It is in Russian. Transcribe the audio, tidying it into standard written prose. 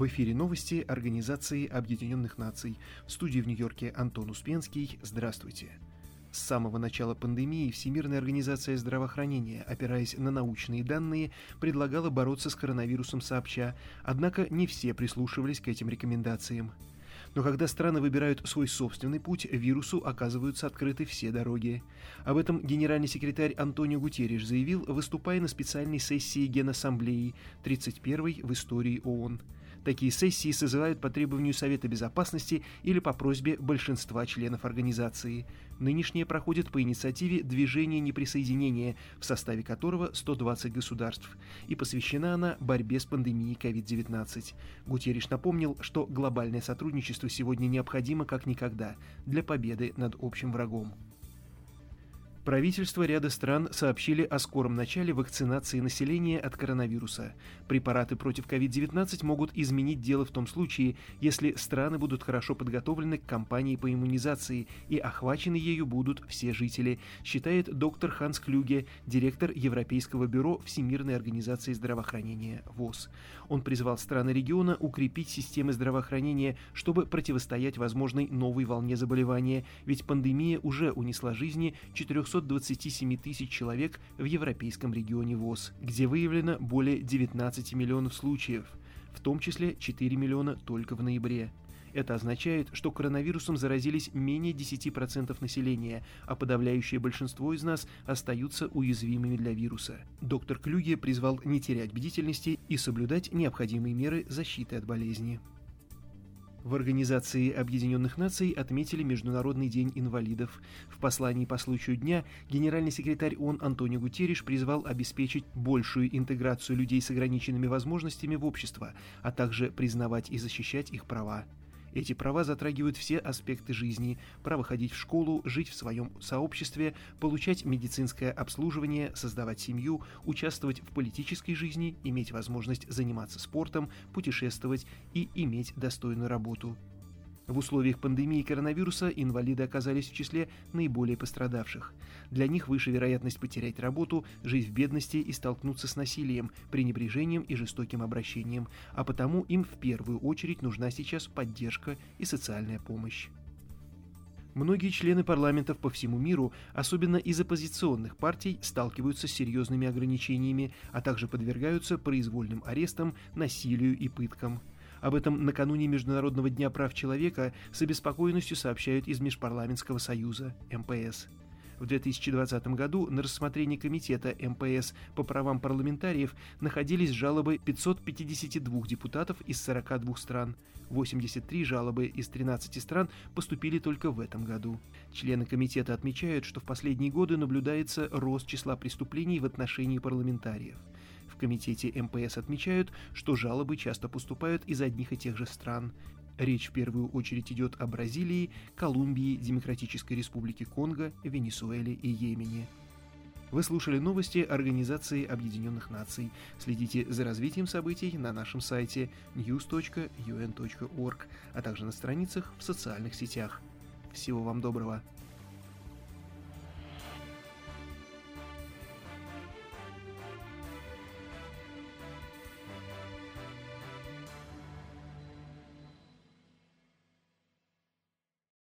В эфире новости Организации Объединенных Наций. В студии в Нью-Йорке Антон Успенский. Здравствуйте. С самого начала пандемии Всемирная организация здравоохранения, опираясь на научные данные, предлагала бороться с коронавирусом сообща, однако не все прислушивались к этим рекомендациям. Но когда страны выбирают свой собственный путь, вирусу оказываются открыты все дороги. Об этом генеральный секретарь Антонио Гутерриш заявил, выступая на специальной сессии Генассамблеи, 31-й в истории ООН. Такие сессии созывают по требованию Совета Безопасности или по просьбе большинства членов организации. Нынешняя проходит по инициативе Движения неприсоединения, в составе которого 120 государств, и посвящена она борьбе с пандемией COVID-19. Гутерриш напомнил, что глобальное сотрудничество сегодня необходимо как никогда для победы над общим врагом. Правительства ряда стран сообщили о скором начале вакцинации населения от коронавируса. Препараты против COVID-19 могут изменить дело в том случае, если страны будут хорошо подготовлены к кампании по иммунизации и охвачены ею будут все жители, считает доктор Ханс Клюге, директор Европейского бюро Всемирной организации здравоохранения ВОЗ. Он призвал страны региона укрепить системы здравоохранения, чтобы противостоять возможной новой волне заболевания, ведь пандемия уже унесла жизни 427 тысяч человек в европейском регионе ВОЗ, где выявлено более 19 миллионов случаев, в том числе 4 миллиона только в ноябре. Это означает, что коронавирусом заразились менее 10% населения, а подавляющее большинство из нас остаются уязвимыми для вируса. Доктор Клюге призвал не терять бдительности и соблюдать необходимые меры защиты от болезни. В Организации Объединенных Наций отметили Международный день инвалидов. В послании по случаю дня генеральный секретарь ООН Антонио Гутерриш призвал обеспечить большую интеграцию людей с ограниченными возможностями в общество, а также признавать и защищать их права. Эти права затрагивают все аспекты жизни: право ходить в школу, жить в своем сообществе, получать медицинское обслуживание, создавать семью, участвовать в политической жизни, иметь возможность заниматься спортом, путешествовать и иметь достойную работу. В условиях пандемии коронавируса инвалиды оказались в числе наиболее пострадавших. Для них выше вероятность потерять работу, жить в бедности и столкнуться с насилием, пренебрежением и жестоким обращением, а потому им в первую очередь нужна сейчас поддержка и социальная помощь. Многие члены парламентов по всему миру, особенно из оппозиционных партий, сталкиваются с серьезными ограничениями, а также подвергаются произвольным арестам, насилию и пыткам. Об этом накануне Международного дня прав человека с обеспокоенностью сообщают из Межпарламентского союза МПС. В 2020 году на рассмотрении комитета МПС по правам парламентариев находились жалобы 552 депутатов из 42 стран. 83 жалобы из 13 стран поступили только в этом году. Члены комитета отмечают, что в последние годы наблюдается рост числа преступлений в отношении парламентариев. В комитете МПС отмечают, что жалобы часто поступают из одних и тех же стран. Речь в первую очередь идет о Бразилии, Колумбии, Демократической Республике Конго, Венесуэле и Йемене. Вы слушали новости Организации Объединенных Наций. Следите за развитием событий на нашем сайте news.un.org, а также на страницах в социальных сетях. Всего вам доброго!